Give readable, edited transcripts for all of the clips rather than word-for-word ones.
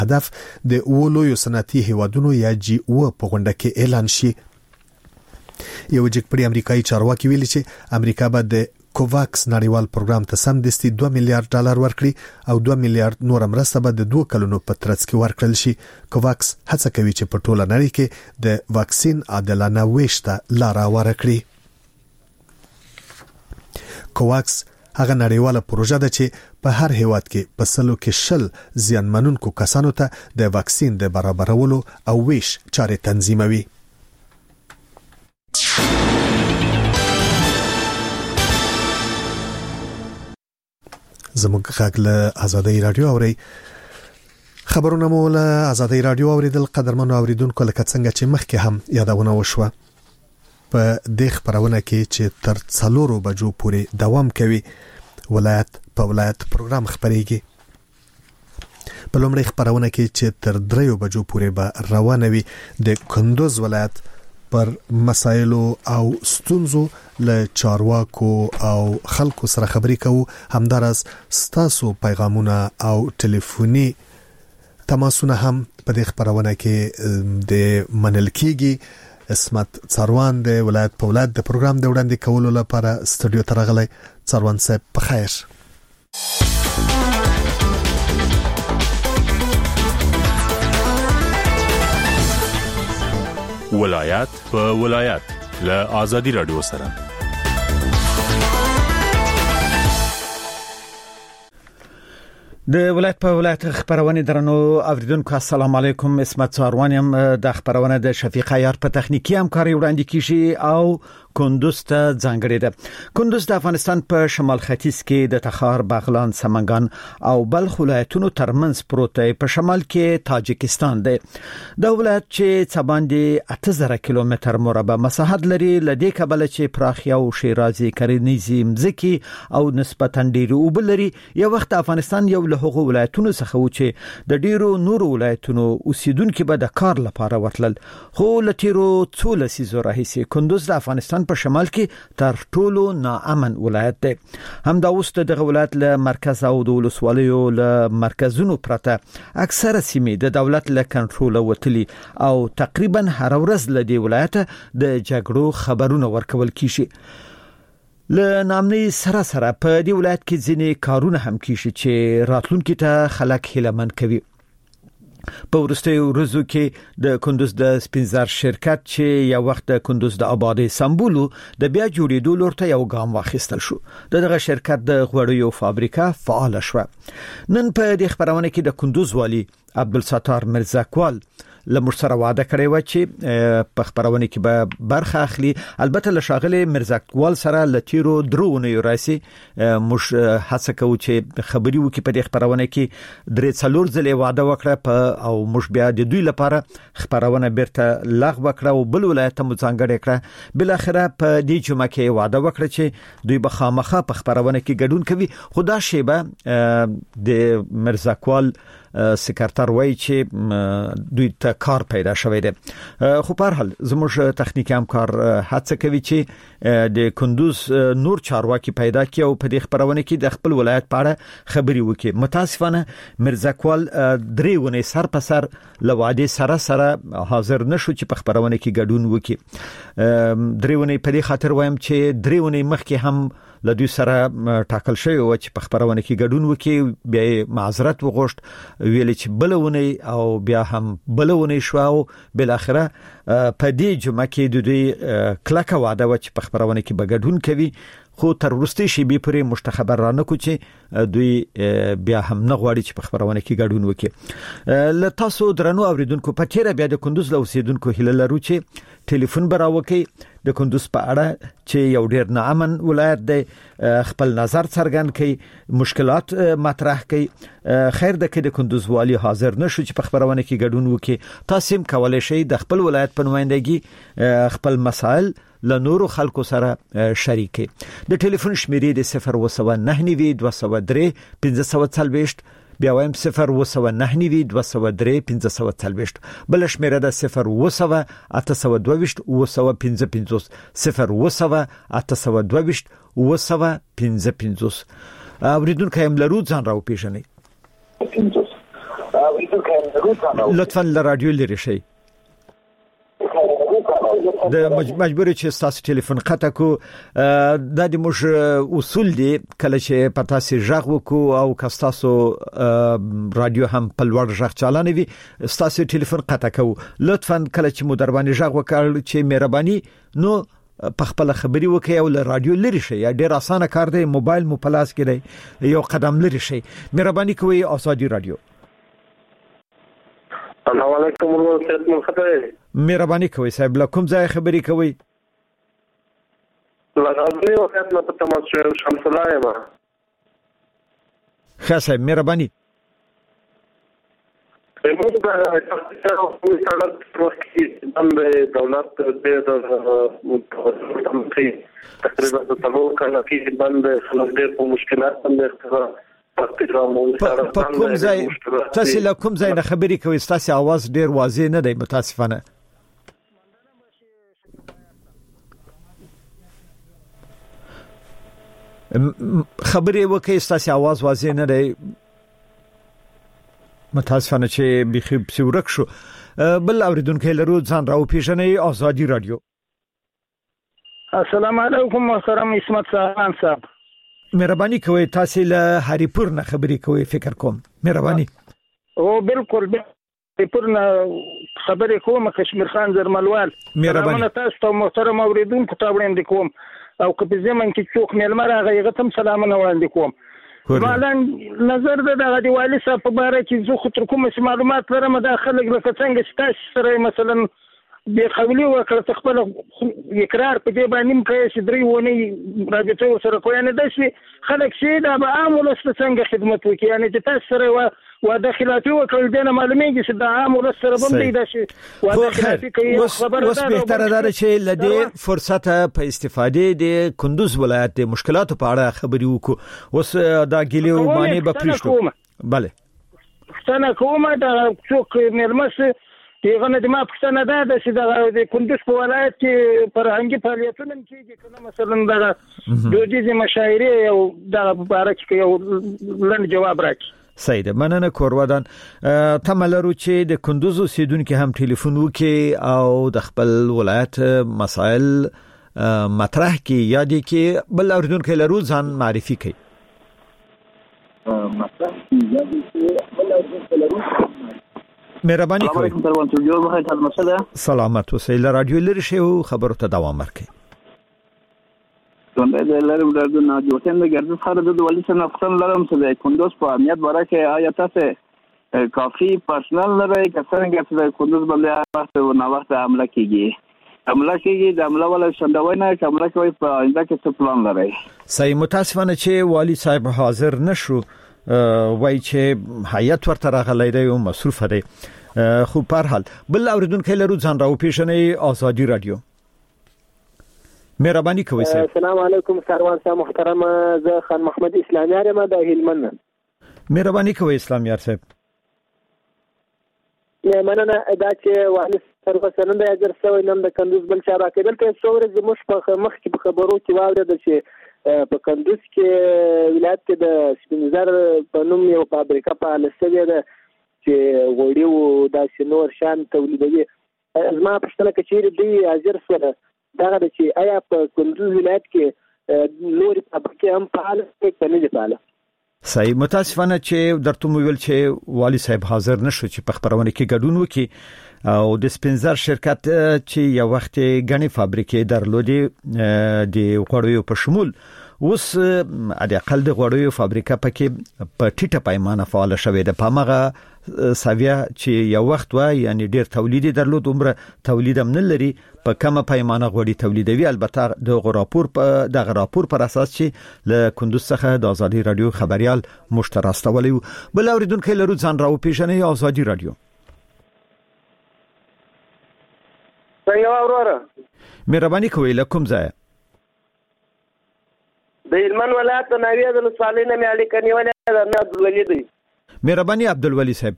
هدف د اولو صنعتي هیوادونو یا جی او په غونډه کې اعلان شي. یو جګپړی امریکایي چارواکي ویلي چې امریکا به د کوواکس نړیوال پروګرام ته سمدستي $2 میلیارډ ورکړي او $2 میلیارډ نور مرسته به د 2 کلونو په ترڅ کې ورکړل شي. کوواکس هڅه کوي چې په ټوله نړۍ کې د واکسین عادلانه ویش ته لار ورکړي. کوواکس هغه نړیواله پروژه ده چې په هر هیواد کې په سلو کې 10 زیانمنونکو کسانو ته د واکسین د برابرولو او ویش چارې تنظیموي. زموږ غږ له آزادۍ رادیو اوري. خبرونه مو له آزادۍ رادیو اوریدل قدرمنو اوریدونکو لکه څنګه چې مخکې هم یادونه وشوه. په دې خبرونه کې چې تر 4 بجو پورې دوام کوي ولایت په ولایت پروګرام خبريږي. په لومړي خبرونه کې چې تر 3 بجو پورې به روانه وي د کندوز ولایت پر مسایلو او ستونزو له چارواکو او خلکو سره خبرې کوو. همدارس ستاسو پیغامونه او ټلیفوني تماسونه هم په دې خبرونه کې د منل کېږي. اسمت څاروان د ولایت په ولایت د پروګرام د وړاندې کولو لپاره استودیو ته راغلی. څاروان صاحب په خیر. ولایت په ولایت له آزادۍ رادیو سره. د ولایت په ولایت خبرونه درنو اوریدونکو السلام علیکم. اسمت څاروان يم. د خبرونه د شفیق عیار په تخنیکی همکاري وړاندې کیږي او کندوز ته ځانګړې ده. کندوز د افغانستان په شمال ختیځ کې د تخار، بغلان، سمنګان او بلخ ولایتونو ترمنځ پروت دی. په شمال کې تاجکستان دی. د ولایت چې څباندې 8000 کیلومتر مربع مساحت لري، لدې کبل چې پراخیا او شیرازي کرنیزي مځکي او نسبتا ډیر اوبه لري. یو وخت افغانستان یو له هغو ولایتونو څخه و چې د ډیرو نورو ولایتونو اوسیدونکو به د کار لپاره ورتلل. خو لټیرو 14 راهیسې کندوز د افغانستان په شمال کې تر ټولو ناامن ولایت دی. همدا اوس دغه ولایت له مرکز او د ولسوالیو له مرکزونو پرته اکثره سیمې د دولت له کنټرول وتلي او تقریبا هر ورځ له دې ولایت د جګړو خبرونه ورکول کیږي. له نامنۍ سره په دې ولایت کې ځینې کارونه هم کیږي چې راتلونکي ته خلک هیلهمن کوي. په ورستیو ورځو کې د کندوز د سپینزر شرکت چې یو وخت د کندوز د آبادی سمبولو د بیا جوړېدو لورته یو ګام واخیستل شو. دغه شرکت د غوړیو فابریکه فعال شوه. نن په دې خبرونه کې د کندوز والی عبدالستار مرزاکوال لمر سره وعده کړې و چې په خبرونه کې به برخه اخلي. البته لشاغله مرزاکوال سره لتیرو درونه راسي مش هڅه کوي چې خبري وکي په دې خبرونه کې درې څلور ځله وعده وکړه او مش بیا د دوی لپاره خبرونه بیرته لغوه کړه او بل ولایت مو ځانګړې کړه. بل اخره په دې جمعه کې وعده وکړه چې دوی به خامخا په خبرونه کې ګډون کوي. خدا شیبه د مرزاکوال سکرټر وای چې دوی ته کار پیدا شوی دی. خو په هر حال زموږ تخنیکی همکار هڅه کوي چې د کندوز نور چارواکي پیدا کړي او په دې خبرونه کې د خپل ولایت په اړه خبري وکړي. متاسفانه مرزاکوال درېونه سر په سر لواده سره حاضر نشو چې په خبرونه کې ګډون وکړي. درېونه په دې خاطر وایم چې درېونه مخکې هم لدوی سره ټاکل شوی و چې په خبرونه کې ګډون وکړي. بیا معذرت وغوښت ویل چې بلونه او بیا هم بلونه شو او بل اخره په دې جمعه کې د دوی کلکه وعده و چې په خبرونه کې بګډون کوي. خو تر ورستي شي به پرې مشتخبر رانه کو چې دوی بیا هم نه غواړي چې په خبرونه کې ګډون وکړي. ل تاسو درنو اوریدونکو په تیره بیا د کندوز له اوسیدونکو هیله لرو چې ټلیفون براوکي د کندوز په اړه چې یو ډیر ناامن ولایت دی، خپل نظر څرګند کړي، مشکلات مطرح کړي. خیر د کې د کندوز والی حاضر نشو چې په خبرونه کې ګډون وکړي. تاسو هم کولای شئ د خپل ولایت په نمائندګي خپل مسائل له نورو خلکو سره شریکي. د ټلیفون شمیرې د 01992031540 بیا وایم 01992031540 بل شمیره د 01982201550 01982201550. اوریدونکو هم لرو ځان راو پیژنئ. لطفا له رادیو لري شي د مجبوري چې تاسو ټلیفون قطع کو د دې مش اصول دي کله چې پتا سي ژغ وکو او کستاسو رادیو هم په لوړ ژغ چالانه وي تاسو ټلیفون قطع کو لطفا کله چې مو در باندې ژغ وکړ چې مهرباني نو په خپل خبري وکي او له رادیو لري شي یا ډیر اسانه کار دی موبایل مو پلاس کړئ یو قدم لري شي مهرباني کوي آزادي رادیو السلام علیکم ورحمت الله وبرکاته مهرباني کوي صاحب له کوم ځای خبري کوي لغزنی وخت نه په تماس شمس الله ما خاصه مهرباني موږ د سړک وختي د دولت د تقریبا د تلو کله کې باندې خلک په مشکلات باندې په کوم ځای تاسو له کوم ځای نه خبري کوي تاسو आवाज ډیر واضح نه دی متاسفانه خبري وکي تاسو आवाज واضح نه دی متاسفانه چې بخي بسورک شو بل اوریدونکو لرو ځان راو پیژنې آزادي رادیو السلام علیکم محترم اسمت سامان صاحب مهرباني کوي تاسو له هریپور نه خبري کوي فکر کوم مهرباني او بالکل هریپور نه خبري کوم کشمیر خان زرملوال مهرباني تاسو ته محترم اوریدونکو ته وړاندې کوم او که په زمن کې څوک ملمر هغه یې تم سلامونه وړاندې کوم مالن نظر د دیوالي صاحب په اړه چې زه خو تر کومه معلومات لرم د خلک لکه څنګه ستاسو سره مثلا به قبلي وکړه خپل اقرار په دې باندې کې چې درې ونی رابطه سره کوي نه دشي خلک شي دا به عام ولست څنګه خدمت وکړي یعنی چې تاسو سره و داخلاتي وکړل دنه معلومیږي چې د عام ولست سره باندې دشي و داخلاتي کوي خبره ده بهتره ده چې لدې فرصت په استفاده د کندوز ولایت د مشکلاتو په اړه خبري وکړو اوس دا ګلیو باندې به پریښتو bale څنګه کومه دا څوک ملمس دیغه نه د ما پښتنه ده چې د کندوز په ولایت کې فرهنګي فعالیتونه کیږي کنه مثلا د دودیزي مشاعره او د مبارک کې یو لند جواب راکړي سید مننه کورودان تملرو چې د کندوز اوسیدونکو هم ټلیفون وکي او د خپل ولایت مسائل مطرح کی یادي کې بل اوریدونکو لرو ځان معرفي کوي مهرباني کوي سلامت اوسئ له رادیو لري شی خبرو ته دوام ورکړئ څنګه د لارې د نه جوړتم د ګرځي سره د ولې څنګه خپل لرم چې د کندوز په امنیت برکه آیا تاسو کافي پرسنل لري که څنګه چې د کندوز باندې وخت او نه وخت حمله کیږي د حمله ولا شندوینه حمله کوي په آینده کې څه پلان لري صحیح متاسفانه چې والی صاحب حاضر نشو وای چې حیات ورته راغلی دی او مصروف دی خو په هر حال بل اوریدونکو لرو ځان راو پیژنې آزادي رادیو مهرباني کوي صاحب السلام علیکم سروان صاحب محترم زه خان محمد اسلامیار ما د هلمند مهرباني کوي اسلامیار صاحب مننه دا چې والی سروان سنند اجر سوی نن د کندوز بل چا راکېدل ته څوره د مش په مخ کې په خبرو کې واورید چې په کندوز کې ولایت کې د سپینزر په نوم یو فابریکه په لسوي ده چې غوړي او د شنور شان تولیدوي زما په شتله کې چې دی اجر سره دا چې آیا په کندوز ولایت کې نور فابریکې هم فعال کې نه دي فعال صحیح متاسفانه چې درته ویل چې والی صاحب حاضر نشو چې په خبرونه کې ګډون وکړي او د سپینزر شرکت چې یو وخت غني فابریکې درلودي د غوړیو په شمول اوس د اقل د غوړیو فابریکه پکې په ټیټه پیمانه فعال شوې ده په مغه ساویا چې یو وخت و یعنی ډیر تولید درلود عمره تولید هم نه لري په کومه پیمانه غوړي تولیدوي البته د غراپور پر اساس چې له کندوز څخه د آزادي رادیو خبريال مشترستولي بل اوریدونکو لرو ځان راو پیژنې آزادي رادیو څنګه اوراره مهرباني کوي لکم ځای د هلمند ولایت د ناویه د لسوالۍ نه مې اړیکه نیولې ده نه عبدالولي دی مهرباني عبدالولي صاحب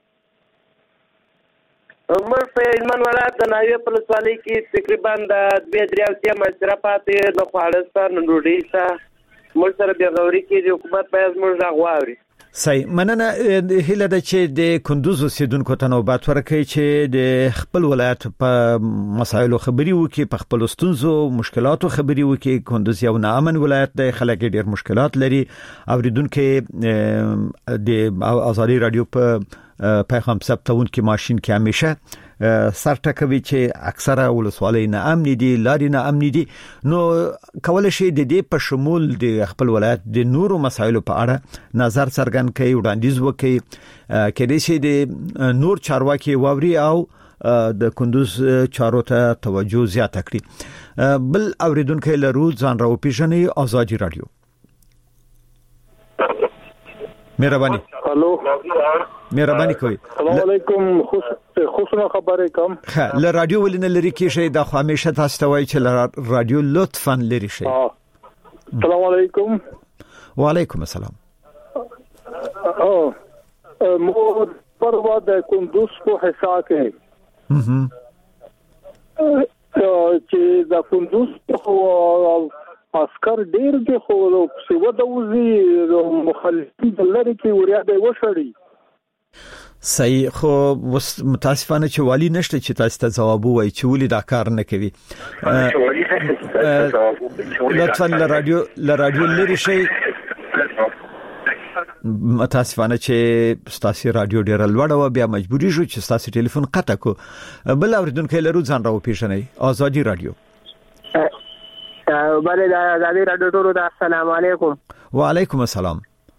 موږ په هلمند ولایت د ناویه په لسوالۍ کې تقریبا د 2-3 اوسیا مشره پاتې د خواړه سره ډوډۍ سره موږ سره بېغوري کې د حکومت باید موږ غواړي صحیح مننه هله د چې د کندوز اوسیدونکو ته نوبت ورکړي چې د خپل ولایت په مسایلو خبري وکړي په خپل ستونزو مشکلاتو خبري وکړي. کندوز یو ناامن ولایت دی، خلک ډېر مشکلات لري. اوریدونکو د آزادي رادیو په پیغام ثبتون کې ماشين کې همیشه سر ټکوي چې اکثره ولسوالۍ نه امن دي، لارې نه امن دي. نو کول شي د دې په شمول د خپل ولایت د نورو مسایلو په اړه نظر څرګند کوي، وړاندیز وکړي، کله چې د نور چارواکي واوري او د کندوز چارو ته توجه زیات کړي. بل اوریدونکو لرو ځان راو پیژنې آزادي رادیو. مهرباني. الو مهرباني کوي. السلام علیکم. خوشنه خبرې کوم. له رادیو ولنه لري کې شي د خو همیشه تاسو ته وایي چې رادیو لطفاً لري شي. السلام علیکم. وعلیکم السلام. مو پروا د کندوز په حساب کې چې د کندوز په عسكر ډیر دي خو څه د وزي مخالفین لري کې وریا دی وشړي. صحیح، خو متاسفانه چې والی نشته چې تاسو ته جواب وایي چې ولې دا کار نه کوي. لطفاً له رادیو لري شي. متاسفانه چې تاسو رادیو ډیر لوړ و بیا مجبوري شو چې تاسو ټلیفون قطع کو. بل اوریدونکو لرو ځان راو پیژنې آزادي رادیو. بله د آزادي رادیو ټولو ته السلام علیکم. وعلیکم السلام.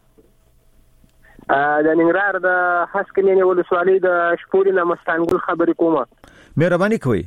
د ننګرهار د حسکلینې ولسوالۍ د شپوري نه مستانګل خبرې کومه. مهرباني کوئ.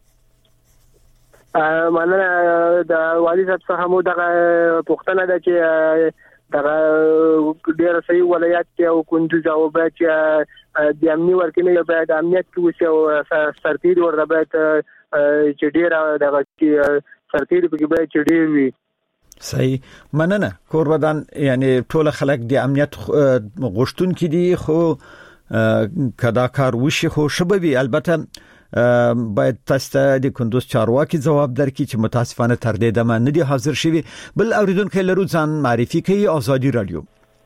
مننه. د والي صاحب څخه مو دغه پوښتنه ده چې دغه ډېر صحیح ولایت کې او کندوز او باید چې د امني ورکنه باید امنیت کې وشي او سرتیري ورته باید چې ډېر دغه سرتیري په کې باید چې ډېر وي. صحیح، مننه. کوربدان یعنی ټول خلک د امنیت غوښتون کې دي، خو کدا کار وشي خو شبوي. البته باید تاسو ته د کندوز چارواکي جواب درکړي چې متاسفانه تر دې دمه نه دي حاضر شوي. بل اوریدونکو لرو ځان معرفي کوي آزادي رادیو.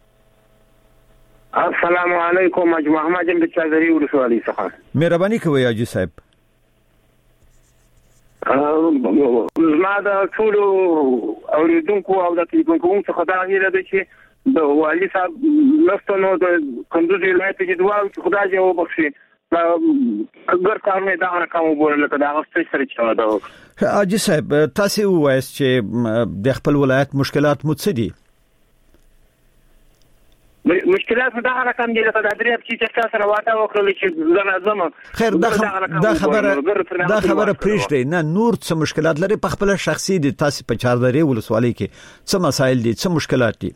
السلام علیکم. محمد جن د چادري ولسوالۍ څخه. مهرباني کوي حاجی صاحب. زما د ټول اوریدونکو او د ټلیفون څخه دا غوښتنه ده چې د والي صاحب لستنو د کندوز ولایت کې دوا چې خدای دې وبخښي اگر کارونه دا رقم وګورل کدا غوښتل سره چا دا. حاجی صاحب تاسو وایي چې د خپل ولایت مشکلات مو څه دي؟ مشکلات دا رقم دي لکه د درې چې تاسو سره واټه وکړل چې زنه زما خیر دا خبره پریږدي. نه نور څه مشکلات لري په خپل شخصي دي؟ تاسو په چاردري ولسوالۍ کې څه مسایل دي، څه مشکلات دي؟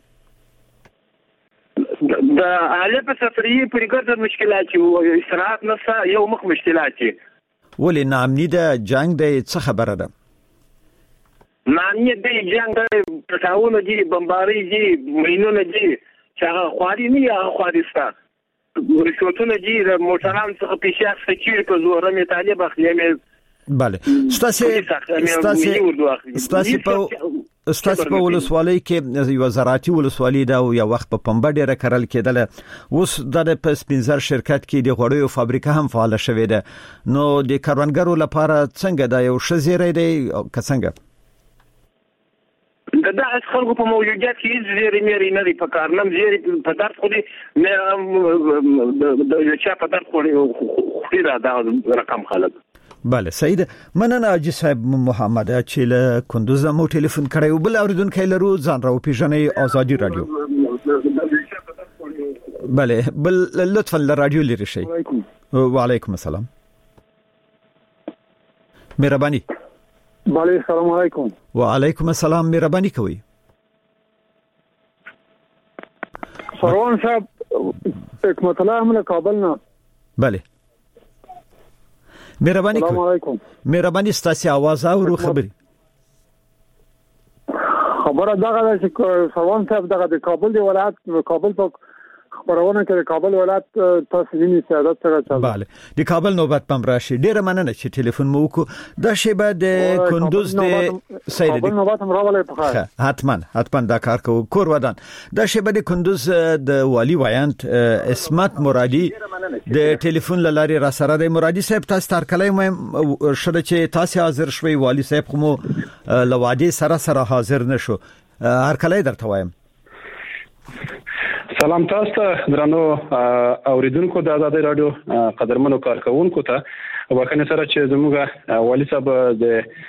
د اهل په سفرې په ګرځ مشکلات چې استراحت نفسه یو مخ مشکلات دي. ولې نامني د جنگ د څه خبره ده؟ نامني د جنگ د پټاونه دي، بمباري دي، مینونه دي چې هغه خواري نه یا خوارستا ورشوتونه دي د موټران څخه پیښه سچې په زوره می طالب اخلي. بله ستاسو په ولسوالۍ کې یو زراعتي ولسوالۍ دا یو وخت په پنبه ډیره کرل کېدله، اوس د په سپینزر شرکت کې د غوړیو فابریکه هم فعال شوې ده. نو د کاروانګرو لپاره څنګه دا یو ښه زیری دی که څنګه؟ دا خلکو په موجودیت کې زیری مېری نه دی په کار نم زیری په درد خو دې نه د چا په درد خو دا رقم خلک. بله صحیح ده. مننه حاجی صاحب محمد چې له کندوز مو ټلیفون کړی. بل اوریدونکو لرو ځان راو پیژنې آزادي رادیو. بله بل لطفا له رادیو لري شي. وعلیکم السلام. مهرباني. بله السلام علیکم. وعلیکم السلام. مهرباني کوي. سروان صاحب حکمت الله هم له کابل نه. بله مهرباني کوي. السلام علیکم. مهرباني ستاسو आवाज اورو خبري. خبره دغه چې سروان صاحب دغه د کابل دی ولایت کابل په خبرونه کې کابل ولایت تاسو ویني سیادت سره چل. بله د کابل نوبت پم راشي. ډیره مننه چې ټلیفون مو وکړو. دا شیبه د کندوز د سید کابل نوبت هم راولې په خیر. حتما دا کار کوو. کور ودان دا شیبه د کندوز د والی وایانت اسمت مرادي د ټلیفون لاري را سره د مرادي صاحب تاسو تر کله مې شته چې تاسو حاضر شوي. والی صاحب کوم لوادي سره حاضر نشو. هر کله درته وایم. سلام تاسو ته درنو اوریدونکو د آزادۍ رادیو قدرمنو کارکونکو ته وکړه سره چې زموږ والی صاحب د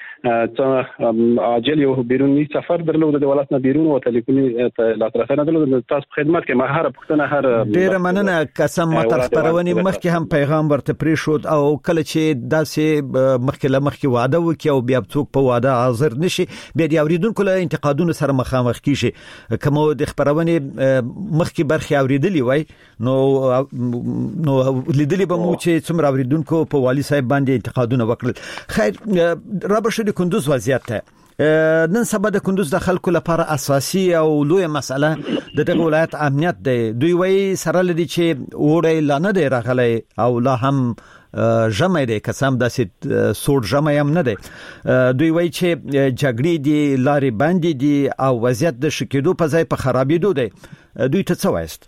عاجل یو بیرونی سفر درلود د ولایت نه بیرون او ټلیفوني لاسرسي نه درلود. تاسو په خدمت کې ما هر پښتنه هر ډیر مننه. قسم متر خبرونه مخکې هم پیغام ورته پری شو او کله چې داسې مخکې وعده وکي او بیا څوک په وعده حاضر نشي بیا د اوریدونکو له انتقادونو سره مخامخ کیږي. کوم د خبرونه مخکې برخه اوریدلی وای نو لیدلی به مو چې څومره اوریدونکو په والی صاحب باندې انتقادونه وکړل. خیر رابشه د کندوز وضعیت ته نن سبا د کندوز د خلکو لپاره اساسي او لوی مسله د دغه ولایت امنیت دی. دوی وایي سره لدی چې وړي لانه دی راغلی او لا هم جمع دی قسم داسې سوړ جمع هم نه دی. دوی وایي چې جګړې دي لارې باندې دي او وضعیت د شکېدو په ځای په خرابېدو دی. دوی ته څه وایست؟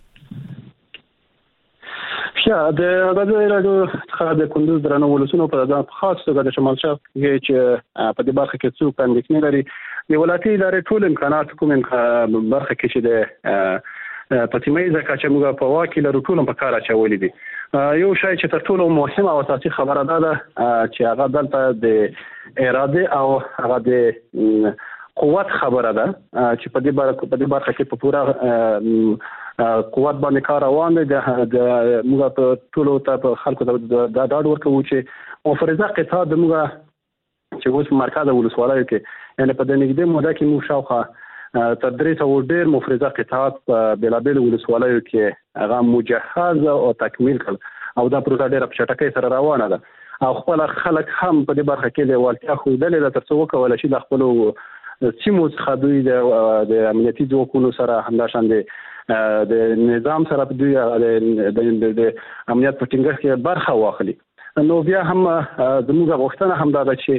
د آزادۍ رادیو څخه د کندوز درنو ولسونو په ځان خاص توګه د شمال شرق کې چې په دې برخه کې څوک اندېښنې لري د ولایتي ادارې ټول امکانات کوم برخه کې چې د پاتیمې ځکه چې موږ په واکې لرو ټول په کار اچولې دي. یو شی چې تر ټولو مهمه او اساسي خبره ده چې هغه دلته د اراده او هغه د قوت خبره ده چې په دې برخه کې په پوره قوت باندې کار روان دی. د موږ په ټولو ته خلکو ته د ډاډ ورکوو چې مفرزه قطاع د موږ چې اوس مرکز ولسوالۍ کې یعنی په دې نږدې موده کې موږ شاوخوا تر 300 ډېر مفرزه قطاعات په بېلابېل ولسوالیو کې هغه مجهز او تکمیل کړل او دا پروسه ډېره په چټکۍ سره روانه ده او خپل خلک هم په دې برخه کې لیوالتیا ښودلې ده تر څو وکولای شي د خپلو سیمو څخه دوی د امنیتي ځواکونو سره همداشان د نظام سره په دوی د امنیت په ټینګښت کې برخه واخلي. نو بیا هم زموږ غوښتنه هم دا ده چې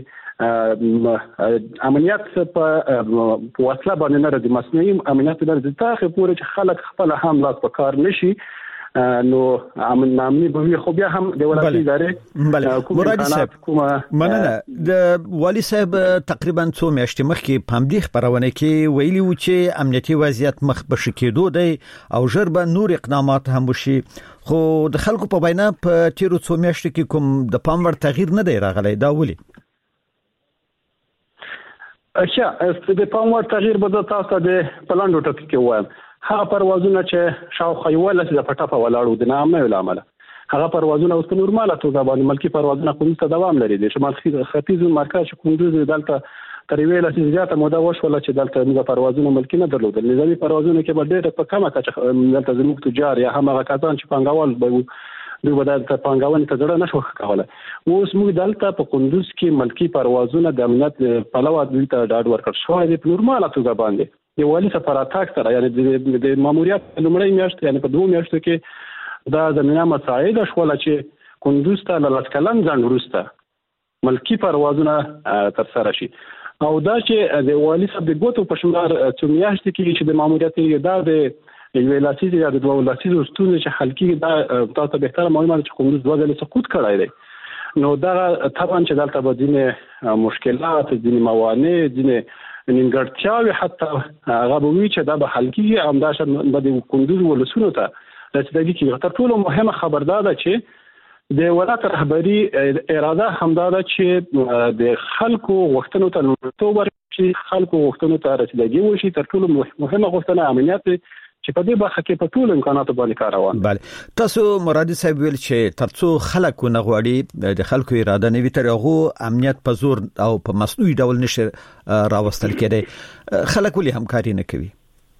امنیت په وسله باندې نه راځي. مصنوعي امنیت درځي تاخه پورې چې خلک خپل هم لاس په کار نشي نو امنیت به خو بیا هم د ولایتي ادارې مرادي صاحب مننه. د والی صاحب تقریبا 2 میاشتې مخکې په همدې خبرونه کې ویلي و چې امنیتي وضعیت مخ به شکېدو دی او ژر به نور اقدامات هم وشي خو د خلکو په وینا په تیرو 2 میاشتو کې کوم د پام وړ تغییر نه دی راغلی. دا ولې؟ د پام وړ تغییر به تاسو د پلاندو ټکی کې وایم. هغه پروازونه چې شاوخوا یو لسه د پټاپه ولاړو د نامه علامه هغه پروازونه اوس په نورماله توګه باندې ملکی پروازونه کوم ته دوام لري. د شمال ختیځ مرکز کندوز دلته تر ویل چې زیاته موده وشوله چې دلته موږ پروازونه ملکی نه درلودل. نظامی پروازونه کې به ډېر په کمه کچه دلته زموږ تجار یا هم هغه کسان چې پانګوال به دوی به د پانګونې ته ځړه نشو کوله. اوس موږ دلته په کندوز کې ملکی پروازونه د امنیت پلوه دوی ته ډاډ ورکړ شوی دی په نورماله توګه باندې. د والی سفارتاک سره یعنی د ماموریت لومړی میاشت یعنی په 2 میاشتو کې دا زمينه مساعد شول چې کندوز ته لاس کلن ځان ورسته ملکی پروازونه تر سره شي او دا چې د والی صاحب د ګوتو په شمار 2 میاشتې کې چې د ماموریت دا د یو لاسیز یا د دوه لاسیز ستونزې چې حل کیږي دا تاسو به تر معلومات چې کندوز دوه ځله سقوط کړای دی. نو دا طبعا چې دلته به ځینې مشکلات ځینې موانع ځینې نیمګړتیاوې حتی هغه به وي چې دا به حل کیږي. همداشان به د کندوز ولسونو ته رسیدګي کیږي. تر ټولو مهمه خبر دا ده چې د ولایت رهبری اراده همدا ده چې د خلکو غوښتنو ته لومړیتوب ورکړي خلکو غوښتنو ته رسیدګي وشي. تر ټولو مهمه غوښتنه امنیت چې په دې برخه کې په ټول امکاناتو باندې کار روان. بله تاسو مرادي صاحب ویل چې ترڅو خلک نه غواړي د خلکو اراده نه وي تر هغه امنیت په زور او په مصنوعي ډول نشي راوستل کېدی. خلک ولې همکاري نه کوي؟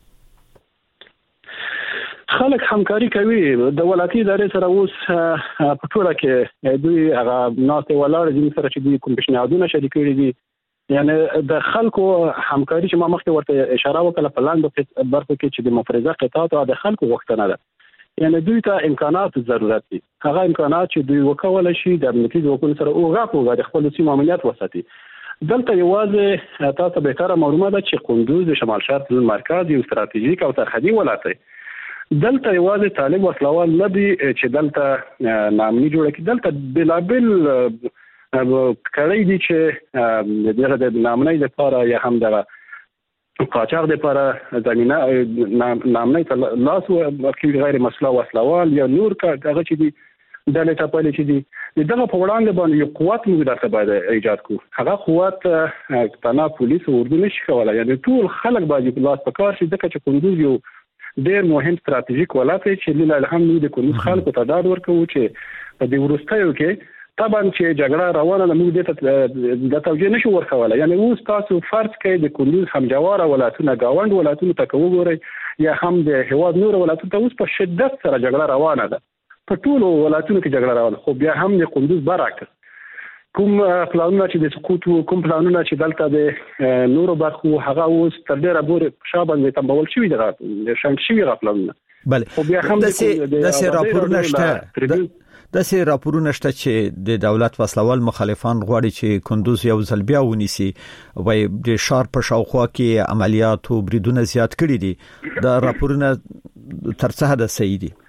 خلک همکاري کوي. د ولایتي ادارې سره اوس په ټوله کې دوی هغه ناسته ولاړ دي سره چې دوی کوم پیشنهادونه شریک کړي دي. یعنی د خلکو همکاري چې ما مخکې ورته اشاره وکړه په لاندې برخه کې چې د مفرزه قطاعات او د خلکو غوښتنه ده یعنی دوی ته امکانات ضرورت دي. هغه امکانات چې دوی وکولای شي د امنیتي ځواکونو سره اوغه د خپل سیمه امنیت وساتي. دلته یوازې تاسو به تر معلومه ده چې کندوز د شمال شرق مرکز یو ستراتیژیک او سرحدي ولایت دی. دلته یوازې طالب وسلوال نه دي چې دلته نامني جوړ کړي، دلته بلابل کړي دي چې دغه د نامنۍ لپاره یا هم د قاچاق لپاره زمينه نامنۍ ته لاس ورکړي غیر مسلح وسلوال یا نور هغه چې دي د لټاپلې چې دي دغه په وړاندې باندې یو قوت موږ درته باید ایجاد کړو. هغه قوت تنه پولیس او اردو نشي کولای، یعنی ټول خلک باید لاس پکار شي ځکه چې کندوز یو ډېر مهم ستراتیژیک ولایت چې لیل الحمد د کندوز خلکو ته ډاډ ورکوي چې په دې ورستیو کې طبعا چې جګړه روانه ده موږ د توجیه نشو ورکولای. یعنی اوس تاسو فرض کړئ د کندوز همجوار ولایتونه گاوند ولایتونه ته وګورئ یا هم د هواد نور ولایتونو ته اوس په شدت سره جګړه روانه ده. په ټول ولایتونو کې جګړه روانه، خو بیا هم د کندوز برعکس کوم پلانونه چې د سقوط کوم پلانونه چې دلته د نورو برخو هغه اوس تر ډیره پورې شابه تمبول شوی دغه شنډ شوی غفلونه. بله خو بیا هم د راپورونه شته د سي راپورونه شته چې د دولت وسلوال مخالفان غواړي چې کندوز یو ځل بیا ونیسي، وای د شار په شاوخوا کې عملیات او بریدونه زیات کړي دي. دا راپورونه تر څه حد صحیح دي؟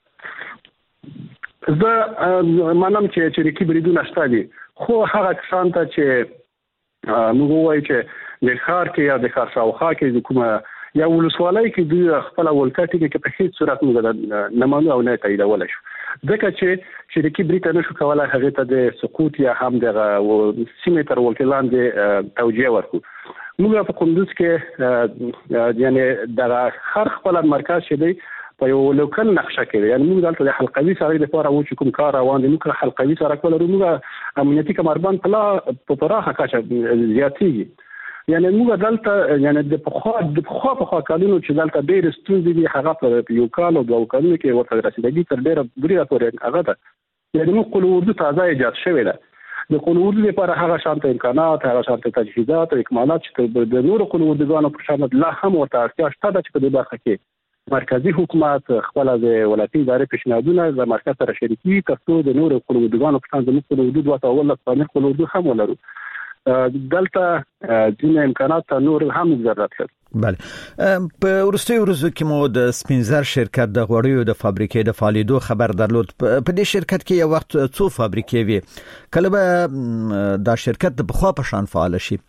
زه منم چې چریکي بریدونه شته دي، خو هغه کسان ته چې موږ وایو چې د ښار کې یا د ښار شاوخوا کې کومه یا ولسوالۍ کې دوی خپل ولکټي کې په هیڅ صورت موږ نه مانو او نه تاییدول شو، ځکه چې چریکي برید نشو کولای هغه ته د سقوط یا هم د سیمه تر ولکلان د توجیه ورکو. موږ په کندوز کې یعنی د هر خپل مرکز چې دی په یو لوکل نقشه کې، یعنی موږ دلته د حلقوي سره د لپاره و چې کوم کار روان دي موږ حلقوي سره کول موږ امنیتي کمربند په پراخه کچه زیاتېږي. یعنی موږ دلته یعنی د خو کالونو چې دلته ډېر ستونزې دي هغه په یو کال او دوه کالونو کې ورته رسیدګي تر ډېره بریده پورې هغه ده. یعنی موږ قول اردو تازه ایجاد شوی ده. د قول اردو لپاره هغه شانته امکانات، هغه شانته تجهیزات او اکمالات چې د نورو قول اردوګانو په شان لا هم ورته اړتیا شته چې په دې برخه کې مرکزی حکومت خپل د ولایتي ادارې پیشنهادونه د مرکز سره شریکي ترڅو د نورو قول اردوګانو په شان د قول اردو دوه اول څلور قول اردو هم ولرو. دلته د امکانات نور هم ضرورت لري. بله په ورستي ورځو کې مو د سپینزر شرکت د غوړیو د فابریکې د فعالیدو خبر درلود. په دې شرکت کې یو وخت څو فابریکې وي، کله به دا شرکت د بخوا په شان فعال شي؟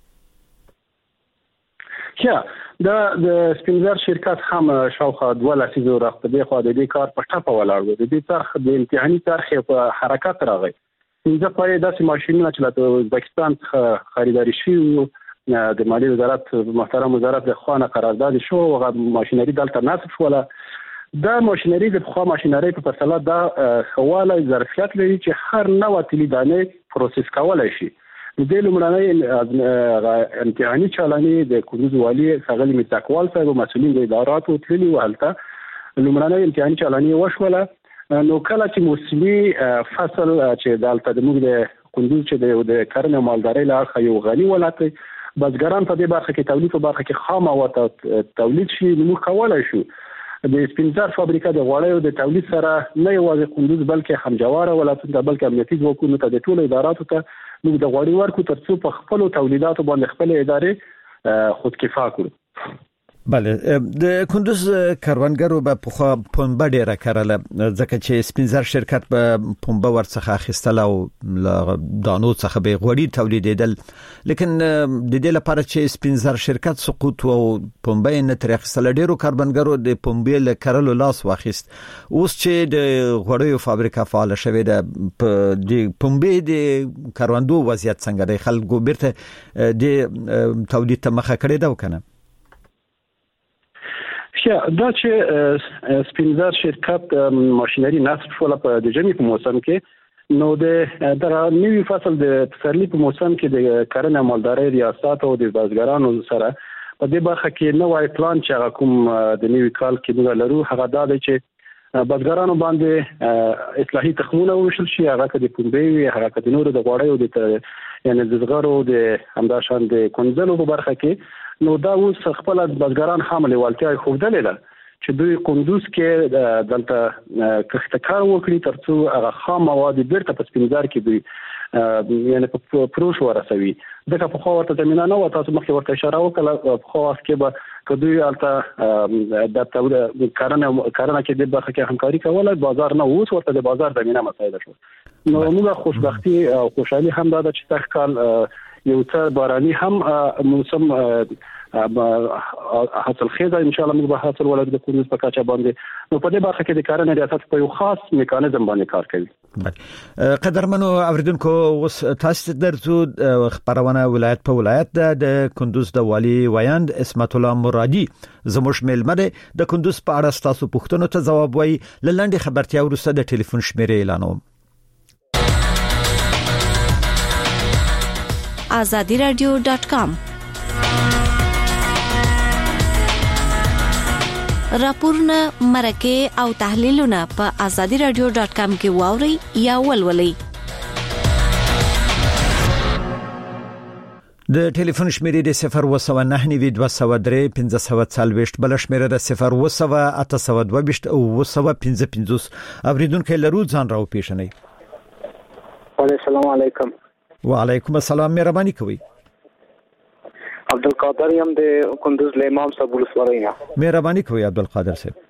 د سپینزر شرکت هم شاوخوا 2 لسیزو راځي په خو د دې کار په ټاپه ولاړ و. د دې طرح د امتحاني طرح په حرکت راغی. څنګه پای داسې ماشينونه چې له ازبکستان څخه خریداري شوي د مالیې وزارت محترم وزارت د خوانه قرارداد شو او ماشينري دلته نصب شوله. دا ماشينري د خو ماشينري په پرتله دا خواله ظرفیت لري چې هر نوع تلیدانه پروسس کولای شي. د لومړنۍ امتحاني چالاني د کندوز والي څنګه میتاکوال صاحب مسؤلین د ادارات او تللی وهلته لومړنۍ امتحاني چالاني وشوله. نو کله چې موسمي فصل چې دلته د موږ د کندوز چې د کرنې مالدارۍ له یو غني ولایت بزګران په دې برخه کې تولید په برخه کې خام او تولید شي، موږ کولای شو د سپینزر فابریکه د غوړیو د تولید سره نه یوازې کندوز بلکې همجوار ولایتونه بلکې امنیتي ځواکونو ته د ټولو اداراتو ته موږ د غوړي ورکو ترڅو په خپل تولیداتو باندې خپل ادارې خودکفا کړو. بله د کندوز کاروانګرو به په پنبه ډیره کړله ځکه چې سپینزر شرکت به پنبه ورڅخه اخیستل او دانو څخه به غوړي تولیدېدل، لیکن د دې لپاره چې سپینزر شرکت سقوط او پنبه نه تر اخیستل ډیرو کاروانګرو د پنبه له کړلو لاس واخیست. اوس چې د غوړیو فابریکه فعال شوه د پنبه د کاروانډو وضعیت څنګه دی؟ خلکو بیرته د تولید ته مخه کړې ده وکنه؟ دا چې سپینزر شرکت ماشينري نصب شول په د جمی په موسم کې، نو د دغه نوی فصل د پسرلی په موسم کې د کرنې مالدارۍ ریاست او د بزګرانو سره په دې برخه کې نوې پلان چې کوم د نوی کال کې موږ لرو هغه دا دی چې بزګرانو باندې اصلاحي تخمونه وشل شي، هغه د پنبې هغه د نورو د غوړیو د یعنی د زغرو د همداشان د کنځلو په برخه کې. نو دا اوس خپل بزګران حامل والتیا خوندلې ده چې دوی کندوز کې دلته کښتکار وکړي ترڅو هغه خام مواد بیرته په سپینزار کې دوی یعنی په پروش ورسوي. دغه په خو ورته زمينه نه و، تاسو مخکې ورته اشاره وکړه، په خو وخت کې به کدوې البته د تولید کارونه کې د برخه کې همکاري کوله، بازار نه اوس ورته د بازار زمينه مسایل شو. نو موږ خوشبختی او خوشحالي هم دا چې تر کال یو څه باراني هم موسم حاصل خیزه ان شاء الله موږ به حاصل ولر د کندوز په کاچا باندې. نو په دې برخه کې د کارونه ریاست په یو خاص میکانیزم باندې کار کوي. قدرمنو اوریدونکو، اوس تاسو درځو خبرونه ولایت په ولایت د کندوز د والی ویاند اسمت الله مرادي زموږ ملمده د کندوز په اړه تاسو پوښتنو ته جواب وایي. لاندې خبرتیا ورسته د ټلیفون شمیره اعلانوم. azadiradio.com راپورونه، مرکه او تحلیلونه په azadiradio.com کې واوري یا ولولئ. د ټلیفون شمیره د 0199203 بل شمیره د 01822 او 255 اوریدونکو لرو ځان راو پیښنئ. السلام علیکم. وعلیکم السلام، مهرباني کوي. عبدالقادر یم د کندوز له امام صاحب ولسوالۍ نه. مهرباني کوي عبدالقادر صاحب.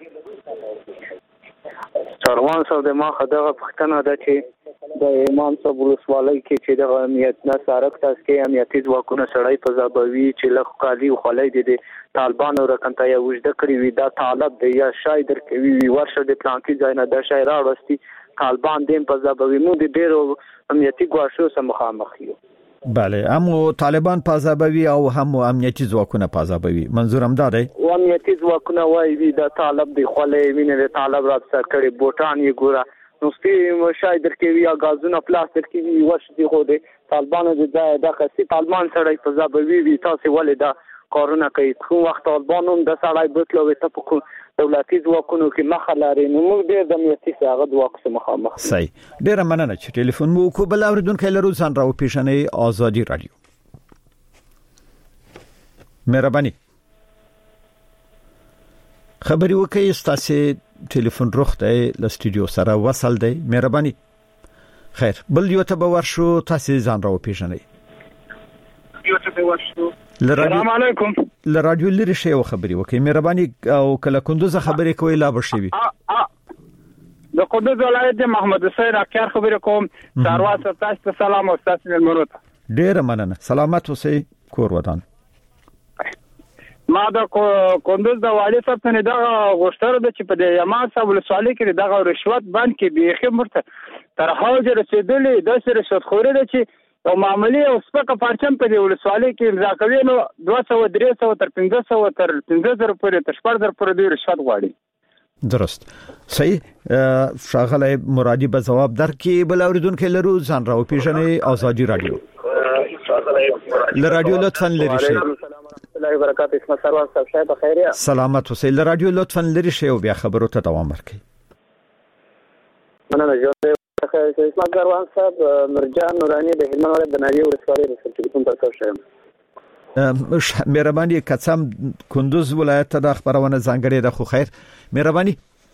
چاروان صاحب د ما خدغه پښتنه ده چې د امام صاحب ولسوالۍ کې چې د امنیت نه سارک تاسو کې امنیتي ځواکونه سړی په ځابوي چې لغ کالی خولای دي طالبانو رکنته یا وجد کړی وي دا طالب دی یا شاید کوي ورشه د پلانکی ځای نه د شاید راوستي طالبان دیم په ځابوي. مو د ډیرو امنیتي ګواښو سره مخامخ یو. بله، هم طالبان پازابوي او هم امنیتي ځواکونه پازابوي. منظور هم دا دی او امنیتي ځواکونه وایي دا طالب دی خولې ویني د طالب راځه کړي بوټان یې ګوره نو سپي شاید درکې یا غازونه پلاستیک کې وښ دي خو د طالبانو د خاصي طالبان سره پازابوي وي تاسو ولې دا کارونه کوي. خو وخت طالبانو د سړی بوتلو ته په دولتي ځواکونو کې مخه لري نو موږ ډېر د امنیتي څخه ځواک سره مخامخ. صحیح، ډېر مننه چې ټلیفون مو کو بل اوریدونکو لرو ځان راو پیښنې آزادي رادیو. مهرباني خبري وکي، ستاسو ټلیفون روخته ل استودیو سره وصل دی. مهرباني خیر، بل یو ته باور شو تاسو ځان راو پیښنې. السلام علیکم. ل رادیو لري شی او خبري وکي. مهرباني او کله کندوز خبري کوي لا بشوي. د کندوز ولایت محمد حسین اکر خبرې کوم. سروات تاسو سلام او تاسو ملمنو ته ډیر مننه. سلامات اوسئ کور ودان. ما د کندوز د والی صاحب ته دا غوښتنه ده چې په د یمان صاحب ولسوالۍ کې دغه رشوت باندې کې بیخي مرته تر هغه رسیدلې د سره رشوت خوري ده چې او معاملې او سپکه پرچم په د ولسوالۍ کې امضا کوي نو 200 300 تر 500 تر 15000 پورې تر 4000 پورې د رشوت غواړي. درست، صحیح. شاغله مرادي به جواب درکې. بل اوریدونکو لرو ځان راو پیښنې آزادي رادیو. ل رادیو لطفا لري شي. الله وبرکاته. اسمه سروان صاحب شاید بخیر. سلامت اوسئ. ل رادیو لطفا لري شي او بیا خبرو ته دوام ورکړئ. مننه جوړه. اسمه سروان صاحب مرجان نورانی د هلمند ولایت د ناریو ولسوالۍ د ټلیفون پر تاسو شم. مهرباني قسم کندوز ولایت ته د خبرونه ځانګړي د خو خیر. مهرباني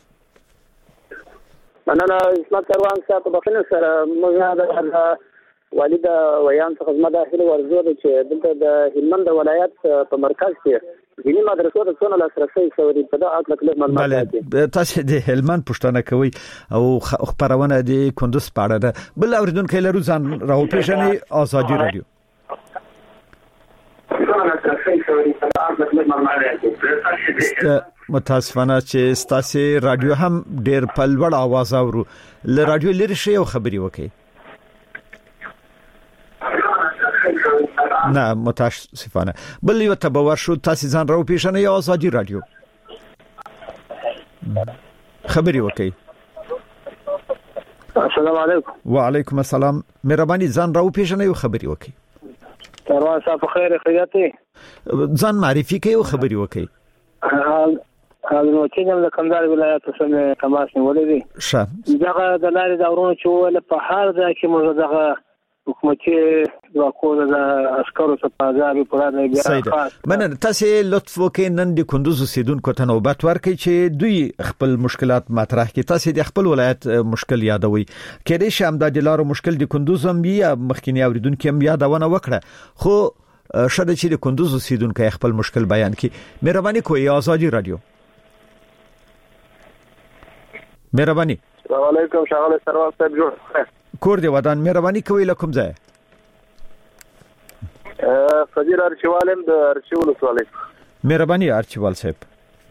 مننه. اسمه سروان صاحب په خپل سره موږ د والد ویان څخه زما د هیله ورزو چې دلته د هلمند ولایت په مرکز کې دینی مدرسو ته څونه لاسرسي شوی په دا اټل کله معلومات دي. تاسو د هلمند پښتنه کوي او خبرونه د کندوز پاړه ده. بل اوریدونکو لرو ځان راو پیښنې آزادي رادیو. متاسفانه چې ستاسو رادیو هم ډېر په لوړ आवाज اورو. ل رادیو لري شی او خبري وکي. نه متاسفانه. بل یو ته باور شو تاسو ځان راو پیښنې یا آزادي رادیو خبري وکي. السلام علیکم. وعلیکم السلام. مهرباني ځان راو پیښنې او خبري وکي. سروان صاحب خیر خیاطي ځان معرفي کوي او خبري وکي. نو چې د کندهار ولایت سره تماس نیولې دي. ښه. دغه د لارې دا ورونه چې ول په هر ځای کې موږ دغه حکومتي ځواکونو د عسکرو سپاهیانو پر نه بیا مننه. تاسو لطف وکړئ نن د کندوز اوسیدونکو ته نوبت ورکړئ چې دوی خپل مشکلات مطرح کړي. تاسو د خپل ولایت مشکل یادوي کېدې شي هم د لارو مشکل د کندوز هم یا مخکینی اوریدونکو هم یادونه وکړه خو شاده چې د کندوز اوسیدونکو خپل مشکل بیان کړي. مهرباني کوئ آزادی رادیو. مهرباني. السلام علیکم شغله سروال صاحب جوړ کور دی ودان. مهرباني کوئ لکم ځای فجر ارچوالم د ارچول سوالي. مهرباني ارچوال صاحب.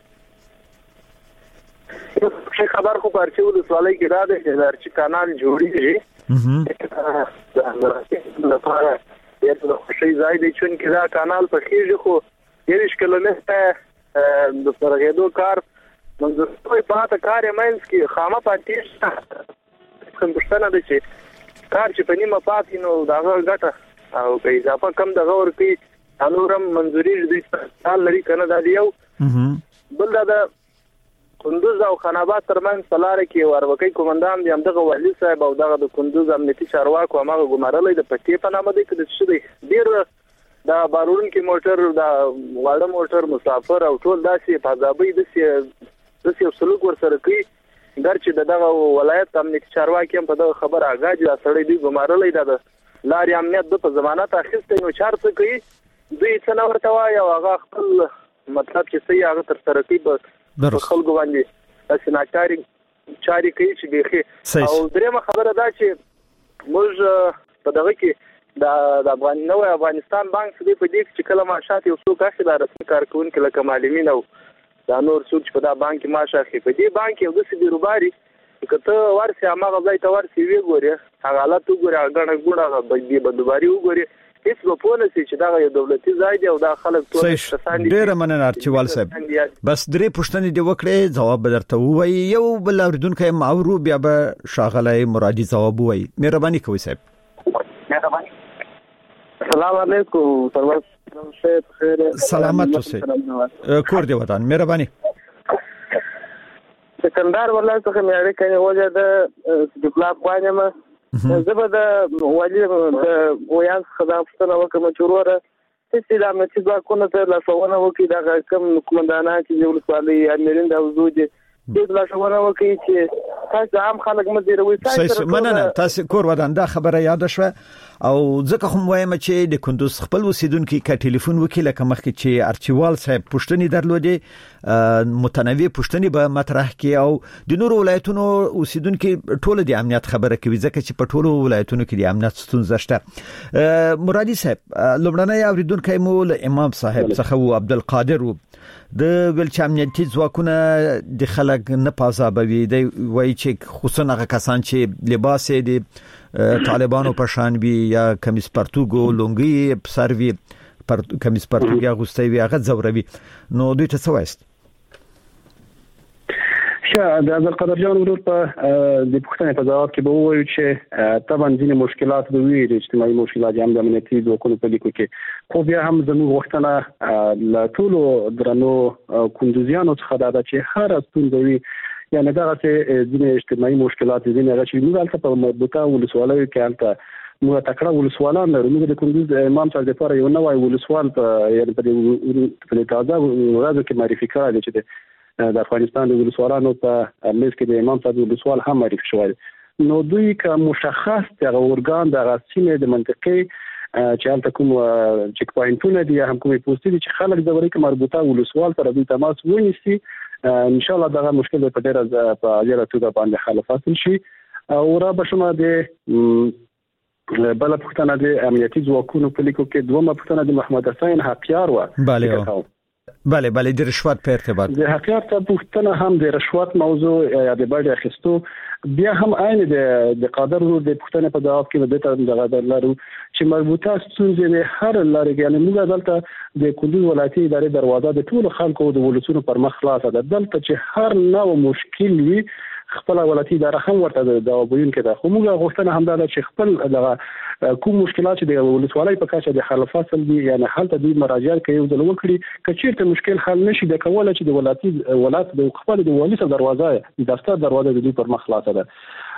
څه خبر خو ارچول سوالي کې را ده چې ارچ کانال جوړیږي د لپاره یو شي ځای دی چې دا کانال په خېږي خو 30 کیلومتره د فرغېدو کار منځ په پاته کار مینس کې خامه پاتې کوم پښتنه ده چې کار چې په نیمه پاتې نو داغه ګټه او په اضافه کم دغه ورکی انورم منځوري دې سال لري کنه دا دیو بل دا کندوز او خاناباد ترمن سلاره کې وروکي کومندان دی همدغه وحلی صاحب او دغه د کندوز امنیتي چارواکو هغه ګمارلې د پټې په نامه دی کې څه دی ډیر دا بارون کې موټر دا واړه موټر مسافر او ټول داسې فضابي داسې سلوک ورسره کوي درچې دغه ولایت امنیتي چارواکي هم په دغه خبر آگاهی دا سړی دی ګمارلې دا لاري امنیت د په ضمانت اخیستې نو چار څه کوي دوی څه نه ورته وایي او هغه خپل مطلب چې صحیح هغه تر سره کوي په خلکو باندې تاسو ناکاري چاري کوي چې بيخي او درېمه خبره دا چې موږ په دغه کې د افغانستان بانک دې په دې چې کله معاشات یو څو کسي د رسمي کارکونکو لکه معلمین او دا نور څوک چې په دا بانک معاش اخلي په دې بانک یو د سیروباري کته ورسي هغه ځای ته ورسي وی ګوري هغه حالت وګوري هغه ګوډه به دوباري وګوري هیڅ په پونه چې دا یو دولتي ځای دی او دا خلک ټول کسان دي. ډېر مننه ارچوال صاحب. بس درې پوښتنې دی وکړې جواب درته وایي یو بل اوریدونکو ماورو بیا به شاغلای مرادي جواب وایي. مهرباني کوئ صاحب. مهرباني. السلام علیکم سرور صاحب خیر سلامت اوسئ کور دی ودان. مهرباني. سکندر ولایت څخه مې اړیکه وجه د ډیپلوماټ وانه زه د والی د ویان خدای پښتنه وکم چوروره چې د امنیتي ځواکونو ته لاسونه وکړي دا کوم کومندانان چې یو لسوالي امیرین د وجود دې لاسونه وکړي چې تاسو عام خلک مدیروي تاسو مننه تاسو کور ودان دا خبره یاد شوه او ځکه خو وایم چې د کندوز خپل اوسیدونکو ک ټلیفون وکیل ک مخکې چې ارچوال صاحب پښتني درلودي متنوع پښتني به مطرح کی او د نور ولایتونو اوسیدونکو ټول د امنیت خبره کوي ځکه چې په ټولو ولایتونو کې د امنیت ستونزه شته. مرادي صاحب لومړنۍ اوریدونکو مول امام صاحب څخه او عبدالقادر د ویل چې امنیتي ځواکونه د خلک نه پازابوي دی وایي چې خصوصا هغه کسان چې لباس دي طالبانو په شان وی یا کمیس پرتوګو لونګي سروي کمیس پرتوګي غوستي وی هغه زوروي نو دوی ته څه وایست؟ د عبدالقادر جان ورور په د پښتنې په ځواب کې به وایي چې طبعا ځینې مشکلات به وي د اجتماعي مشکلات هم د امنیتي ځواکونو په لیکو کې خو بیا هم زموږ وختونه له ټولو درنو کندوزیانو څخه دا چې هر ستونزه وي یعنی دا چې ځینې اجتماعي مشکلات دي نه چې موږ البته په مربوطه ولسوالۍ کې البته موږ تکړه ولسوالان لرو. موږ د کندوز امام صاحب لپاره یو نوی ولسوال یعنی په تازه ورځو کې معرفي کړی دی چې د افغانستان د ولسوالانو په لیست کې د امام صاحب ولسوال هم معرفي شوی. نو دوی که مشخص د اورګان د غسینې د منطقې چې هلته کوم چک پوینټونه دي هم کومې پوسټې دي چې خلک د ورې مربوطه ولسوال سره دوی تماس ونیسي ان شاء الله دا مشکل په ډیره په اجازه توګه باندې حل فاصل شي. او را بشمه د بل پښتنه د امنیتي ځواکونو په لیکو کې دومره پښتنه د محمد حسین حقیار و بله د رشوت په ارتباط د حقیقت پوښتنه هم د رشوت موضوع یا د بډې اخیستو بیا هم عین د قادر ورو د پښتنه په جواب کې د دغه لرو چې مربوطه ستونزې د هر لارې یعنی موږ دلته د کندوز ولایتي ادارې دروازه د ټولو خلکو د ولسونو پر مخ خلاصه ده دلته چې هر نوع مشکل وي خپل ولایتي اداره هم ورته د وبوین کې ده خو موږ غوښتنه هم ده چې خپل دغه کوم مشکلات چې د ولسوالۍ په کچه د حل فصل دي یعنی حالت د مراجعه کوي او د وکړي کچېرته مشکل حل نشي د کوله چې د ولایت د خپل د والي دروازه د دفتر دروازه د دوی پر مخ خلاصه ده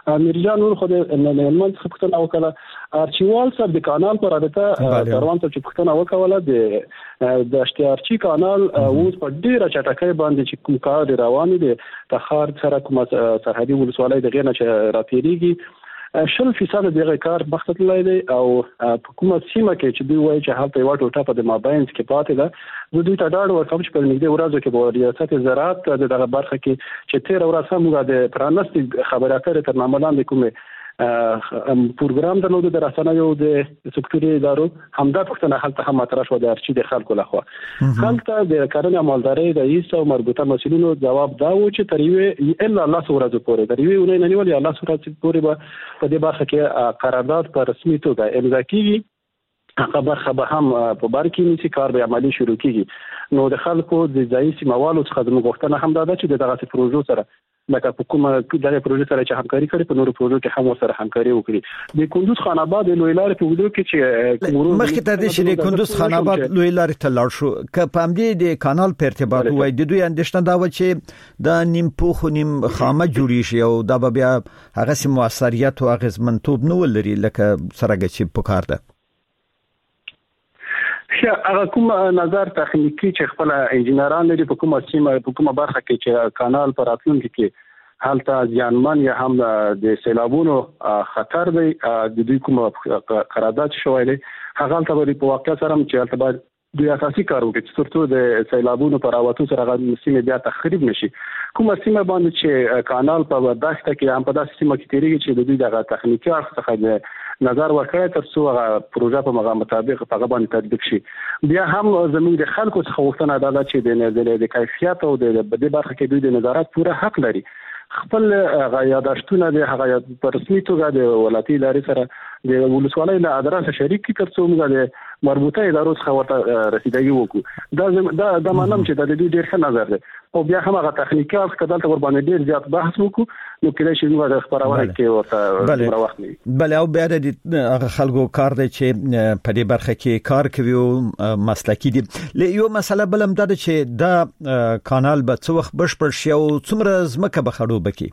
میرجان نور خو د نن څه پښتنه وکړه ارچیوال صاحب د کانال پر رابطه کاروان ته چې پښتنه وکړه د اشتیارچی کانال اوس په ډیره چټکۍ باندې چې کوم کار روان دي د خار سره کوم سرحدي ولسوالۍ د غیر نه راتېریږي 100% دغه کار مخته تللی دی او حکومت سیمه کې چې دوی وایي چې هلته یو ټوټه په د مابینس کې پاتې ده دوی ته ډاډ ورکوم چې په نږدې ورځو کې به ریاست زراعت دغه برخه کې چې 13 ورځې هم د پرانستي خبرې اترې تر نامه لاندې کومه پروګرام درلود د رسنیو د سکتوري ادارو همدا پښتنه هلته هم مطرح شو د ارچي د خلکو لخوا هلته د کرنې مالداري رئیس او مربوطه مسؤلینو جواب دا و چې تر یوې الا الله ورځې پورې تر یوې ونې نه نیولې الله ورځې پورې به په دې برخه کې قرارداد په رسمي توګه امضا کیږي هغه برخه به هم په بار کې نشي کار به عملی شروع کیږي نو د خلکو د ځای سیموالو څخه د مغوښتنه هم دا ده چې دغه پروژو سره لکه حکومت دغه پروژې سره چې همکاري کوي په نورو پروژو کې هم سره همکاري وکړي د کندوز خان آباد لوی لارې په وګړو کې چې مخکې ته د شری کندوز خان آباد لوی لارې ته لاړ شو ک په همدې د کانال په ارتباط وای د دوی اندېښنه دا و چې د نیم پوخ نیم خامه جوړی شي او دا بیا هغه سم موثریت او اغیزمنتوب نه ولري لکه سرهګه چې پکار ده هغه کوم نظر تخنیکی چې خپل انجنیران لري په کومه سیمه په کومه برخه کې چې کانال پر راتلونکي کې حالته ځانمن یا هم د سیلابونو خطر دی د دوی کومه قرارداد شوی دی هغه ته په واقع سره چې البته دوی اساسي کار وکړي چې ترڅو د سیلابونو پر راوتو سره هغه سیمه بیا تخریب نشي کومه سیمه باندې چې کانال په دښته کې هم په داسې سیمه کې تیریږي چې د دوی دغه تخنیکی اړخ څخه نظر ورکړی ترڅو هغه پروژه په مغه مطابق په هغه باندې تطبیق شي بیا هم زموږ د خلکو څخه غوښتنه ده چې د کیفیت او د دې برخه کې دوی د نظارت پوره حق لري خپل یاداشتونه د هغه په رسمي توګه د ولایتي ادارې سره د ولسوالۍ له ادرسه شریک کی ترڅو موږ د مربوطه ادارو څخه ورته رسیدګي وکړو دا مانم چې د دې ډېر ښه نظر دی او بیا هم هغه تخنیکی او کدالته ور باندې ډېر زیات بحث وکړو نو کله چې موږ د خبرونه کې ورته وخت نه بل او بیا د هغه خلکو کار دی چې په دې برخه کې کار کوي او مسلکی دي یو مسله بل هم دا چې دا کانال به څو وخت بشپړ شي او څومره ځمکه به خړوب کی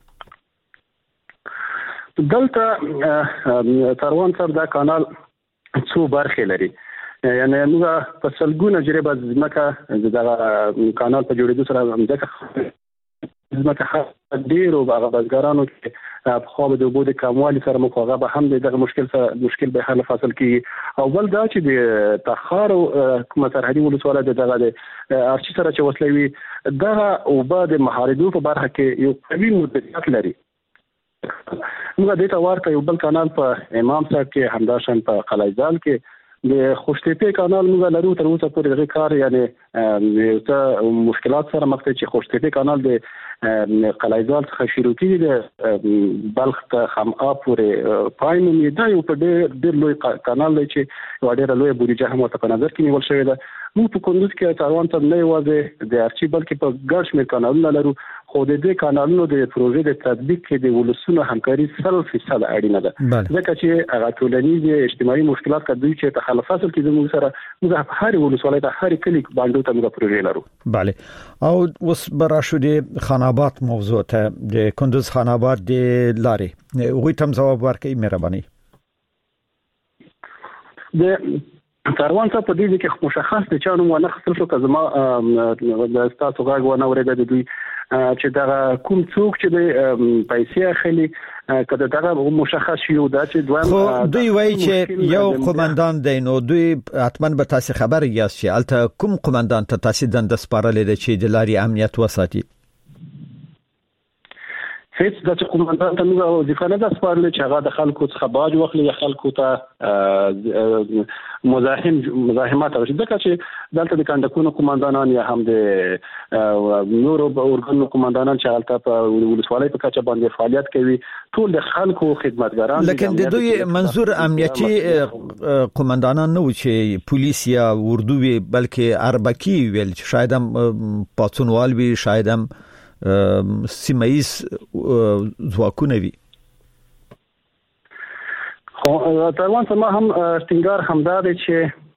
دلته تروان صاحب دا کانال څو برخې لري یعنی موږ په سلګونه جریبه ځمکه دغه کانال په جوړېدو سره ځمکه ډېر او هغه بزګرانو چې په خو د وبود کموالي سره مخاطب به هم دغه مشکل به حل فاصل کیږي او بل دا چې د تخار او کومه سرحدي ولسوالۍ دغه ارچي سره چې وسلوي دغه او بعد محاردو په برخه کې یو قوي مدیریت لري موږ د ورته یو بل کانال په امام صاحب کې همداشان په قلعه‌زال کې د خوشتیپه کانال موږ لرو تر اوسه پورې دغه کار یعنی ته مشکلات سره مخ ته چې خوشتیپه کانال د قلعه‌زال څخه شروع کیږي د بلخ ته خمعه پورې پاینو دا یو په ډېر لوی کانال دی چې ډېر لوی بودیجه هم ته په نظر کې نیول شوی ده موږ په کندوز کې کاروان ته نه یوازې د ارچي بلکې په ګډ شمېر کانالونه لرو خو د دې کانالونو د پروژې د تطبیق کې د ولسونو همکاري 100% اړینه ده ځکه چې هغه ټولنیز اجتماعي مشکلات کدوې چې تخلفات کې زموږ سره موږ هر ولسوالۍ ته هر کلی باندې ته موږ پروژې لرو bale او اوس براشو د خان آباد موضوع ته د کندوز خان آباد د لارې غوي تم جواب ورکړئ مهرباني د کاروان څخه په دې کې مشخص د چانو ونه خپل شو کزما د تاسو غاغ ونه ورېده د دوی چې دا کوم څوک چې د پیسې اخلي کله دا مشخص یو دا چې دوه دوی وایي چې یو قومندان دی نو دوی اتمن به تاسو خبر یاست چې الته کوم قومندان ته تاسو دند سپارلې د چې د لاري امنیت وساتي هیڅ د قومندان ته موږ وظیفه نه ده سپارلې چې هغه د خلکو څخه باج واخلي یا خلکو ته مزاحمت او ځکه چې دلته د کندکونو قومندانان یا هم د نورو اورګانو قومندانان چې هلته په ولسوالۍ په کچه باندې فعالیت کوي ټول د خلکو خدمتګاران لکه د دوی منظور امنیتي قومندانان نه و چې پولیس یا اردو وی بلکې اربکی ویل چې شاید هم پاتونوال وی شاید هم سیمایز ځواکونه وي خو تروان سم هم ټینګار همدا دی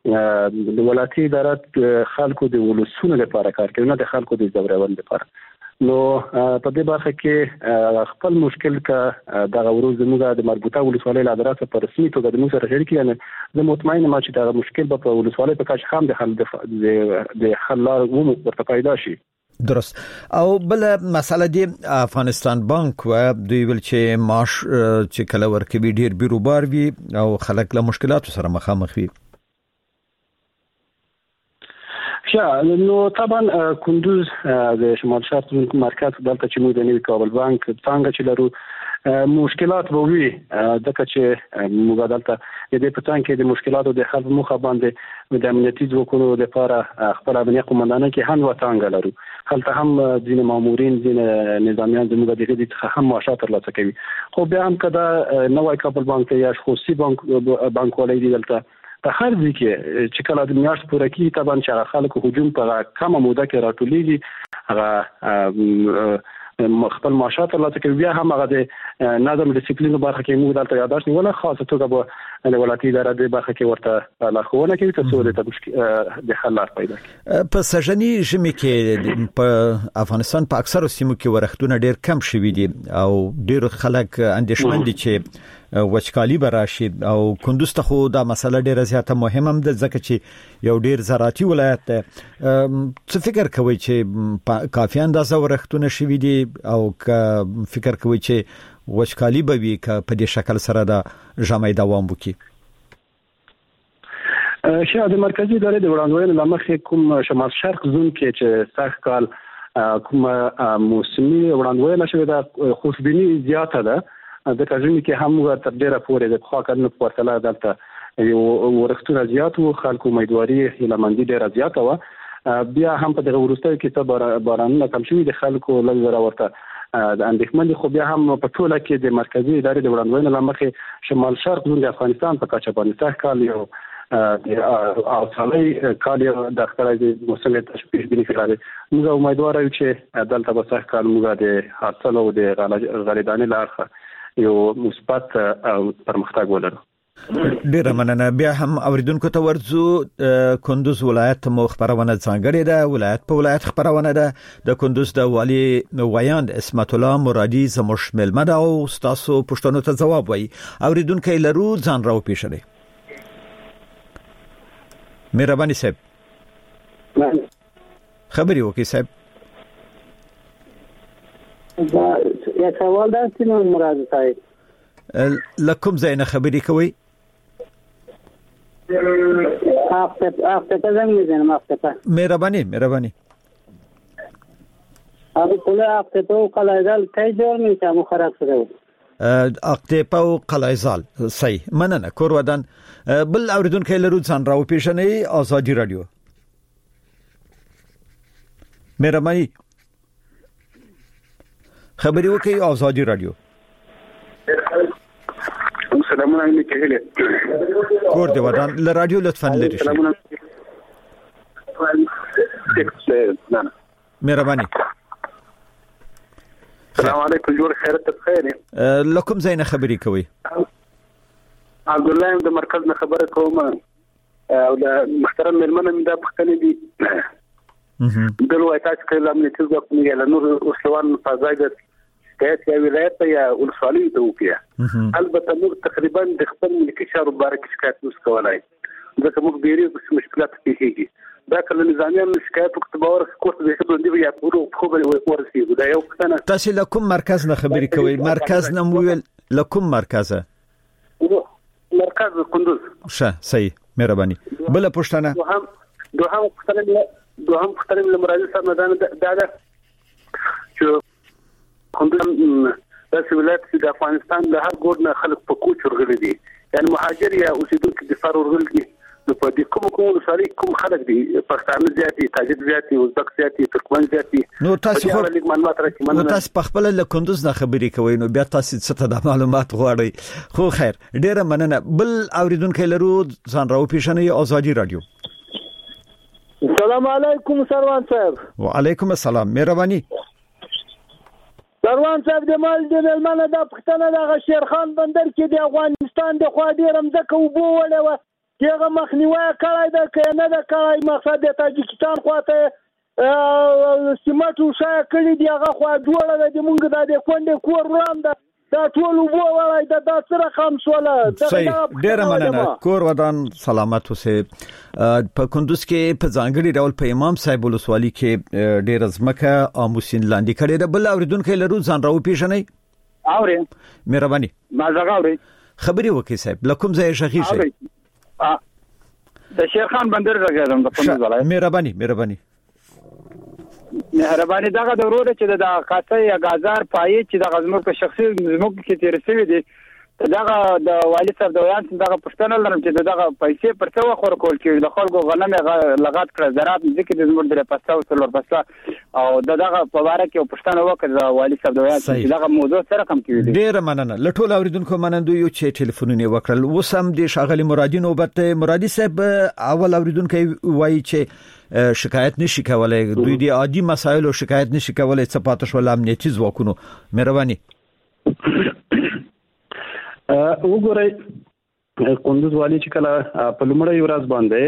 چې د ولایتي ادارات خلکو د ولسونو لپاره کار کوي نه د خلکو د زورول لپاره نو په دې برخه کې خپل مشکل کا د غوړو زموږه د مربوطه ولسوالۍ له ادرسه پر رسمي توګه د موږ سره شریک یعنی زه مطمئن یم چې دا مشکل په ولسوالۍ په کچه هم د حل لارې ورته پیدا شي. درست. او بل مسله دی افغانستان بانک و دوی ول چې معاش چې کله ورکوي ډیر بیروبار وي او خلک له مشکلاتو سره مخامخ وي. نو طبعا کندوز د شمال شرق مرکز دلته چې موږ د نوي کابل بانک څنګه چې لرو مشکلات به وي دغه چې موږ دلته د دې په څنګه کې د مشکلاتو د حل مخه باندې د امنیتي ځواکونو لپاره خپل امنیتي قومندانان کې هم وڅنګه لرو. هلته هم ځینې مامورین ځینې نظامیان زموږ د دې څخه هم معاشات ترلاسه کوي. خو بیا هم کدا نوی کابل بانک یا خصوصي بانک ولې دی دلته په هر ځای کې چې کله د میاشت پوره کیږي طبعا چې خلکو هجوم په کومه موده کې راټولېږي هغه خپل معاشات ترلاسه کوي. بیا هم هغه د نظم ډیسپلین برخه کې موږ دلته یاداش نیول خاصه توګه به د ولایتي اداره د برخه کې ورته لارښوونه کوي ترڅو د حل لار پیدا کړي. په سژني ژمي کې په افغانستان په اکثرو سیمو کې ورښتونه ډیر کم شوي دي او ډیر خلک اندېښمن دي چې وچکالي براشي او کندوز ته خو دا مسله ډیره زیاته مهمه ده ځکه چې یو ډیر زراعتي ولایت ده. څه فکر کوي چې کافي اندازه ورښتونه شوي دي او فکر کوي چې وچکالي به وي که په دې شکل سره دا ژمی دوام وکړي؟ د مرکزی ادارې د وړاندوینې لمخې کوم شمال شرق زون کې چې سږ کال کوم موسمي وړاندوینه شوې ده خوشبیني زیاته ده. د کژمي کې هم تر ډیره پورې د خوا کارنه په ورتله دلته یو ورښتونه زیات وو خلکو امیدواري هیلمندي ډیره زیاته و. بیا هم په دغه وروستیو کې ته بارانونه کم شوي د خلکو لږ زره ورته د اندېښمن دي. خو بیا هم په ټوله کې د مرکزی ادارې د وړاندوینې لمخې شمال شرق زون د افغانستان په کچه باندې سږ کال یو او سالي کال د خپل د موسم تشبیه بنی کړل. موږ امیدوار یو چې دلته به سږ کال موږ د حاصل او د غلېدانې لارخه یو مثبت پرمختګ ولرو. ډیره مننه. بیا هم اوریدونکو ته ورځو. کندوز ولایت مو خبرونه ځانګړې ده ولایت په ولایت خبرونه ده. د کندوز د والی ویاند اسمت الله مرادي زموږ ملمد او تاسو پښتنو ته جواب وایي. اوریدونکو لرو ځان راو پیښلې. مهرباني صاحب خبري وکي صاحب. یا سوال دا چې مراد صاحب لکم زینه خبري کوي افته زنگ میزنم افته مهرباني ابو کله افته تو قلایزال کی جور میشه مو خراب شده اقتپا او قلایزال صحیح مننه. کور ودان بل اوریدونکو لرو ځان راو پیښنې آزادي رادیو. مهرباني خبري وکي آزادي رادیو. سلامونه علیکم. کور دی ودان ل رادیو لطفا لري شي. مهرباني. السلام علیکم جوړ خیرت بخیر. لکم زینه خبري کوي. عبد الله د مرکز نه خبره کوم او د محترم ملمنه من د پښتنې دي دلوقتي تاسو کله امنیتي ځواکونه یا نور اوسلوان فضاګت شکایت یا ولایت یا ولسوالۍ ته وکړي. البته موږ تقریبا د خپل ملکي چارو باره کې شکایت نشو کولای ځکه موږ ډېرې مشکلات پیښیږي. دا کله نظامیان شکایت وکړي باور کوته د خبرې یا پورو خو به ورسیږي. دا یو څه تاسو لکم مرکز نه خبري کوي. مرکز نه ویل لکم مرکزه مرکز کندوز. ښه صحیح مهرباني. بل پښتنه دوهم پښتنه مرادي صاحب دا چې کندوز د ولایت د افغانستان د هر ګوټ نه خلک په کوچ ورغلي دي یعنی مهاجر یا اوسیدونکو د فار ورغلي دي. نو په دې کوم ساري کوم خلک دي پښتانه زیاتي تاجک زیاتي ازبک زیاتي ترکمن زیاتي. نو تاسو په خپل له کندوز نه خبري کوي نو بیا تاسو څه د معلومات غواړئ. خو خیر ډیره مننه. بل اوریدونکو لرو ځان راو پیښنې آزادي رادیو. السلام علیکم سروان صاحب. وعلیکم السلام. مهرباني. سروان صاحب د مال د ملمنه د پښتنه د شیرخان بندر کې د افغانستان د خوا ډیرم ځکه وبو ولې دغه مخنیوي کړای د کنه د کړای مقصد د تاجکستان خواته سیمټ وشای کړي دی هغه خو جوړه د مونږ د کونډې کور وړاندې دا ټول وو وای دا سره خام سواله ډېر مننه کور ودان سلامت اوسه په کندوز کې په ځانګړي ډول په امام صاحب ولسوالي کې ډېر ازمکه اموسین لاندې کړي د بل اوریدونکو لرو ځان راو پیژنې اوري مهرباني ما زغ اوري خبري وکي صاحب لکم ځای شغي شي د شیر خان بندر راغلم د کندوز ولایت مهرباني دغه د ورور چې د قاصي یا غازار پای چې د غزمو په شخصي زموږ کې تیر شوی دي دغه د والي صاحب د ویان دغه پښتنه لرم چې دغه پیسې پر څو خور کول کې د خلکو غنم لغات کړ زراعت ځکه د زموږ د پساو سلور پسا او دغه په واره کې پښتنه وکړه د والي صاحب د ویان چې دغه موضوع سره کم کیږي ډیر مننه لټول اوریدونکو منندو یو چې ټلیفونونه وکړل وسم د شاغلي مرادي نوبت مرادي صاحب اول اوریدونکو وایي چې شکایت نشي کولای دوی د عادي مسایلو شکایت نشي کولای څه پاتې شول امنیتي ځواکونو مهرباني وګورئ کندوز والی چې کله په لومړی ورځ باندې